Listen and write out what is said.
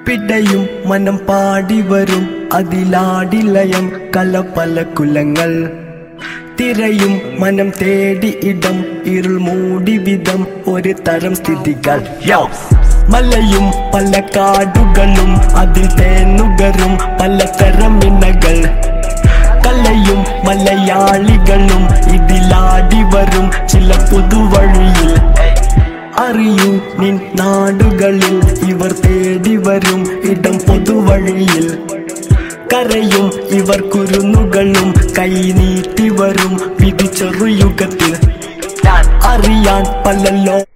പിടയും മനം പാടി വരും അതിലാടിലയം കല പല കുലങ്ങൾ തിരയും മനം തേടി ഇടം ഇരുൾ മൂടി വിധം ഒരു തരം സ്ഥിതികൾ മലയും പല കാടുകളും അതിൽ തേനുകരും പലതരം ഇണകൾ കലയും മലയാളികളും ഇതിലാടി വരും ചില പുതുവഴിയിൽ അറിയൂ നിൻ നാടുകളിൽ ഇവർ തേടി വരും ഇടം പൊതുവഴിയിൽ കരയും ഇവർ കുരുന്നുകളും കൈനീട്ടി വരും വിധി ചെറുയുഗത്തിൽ അറിയാൻ പല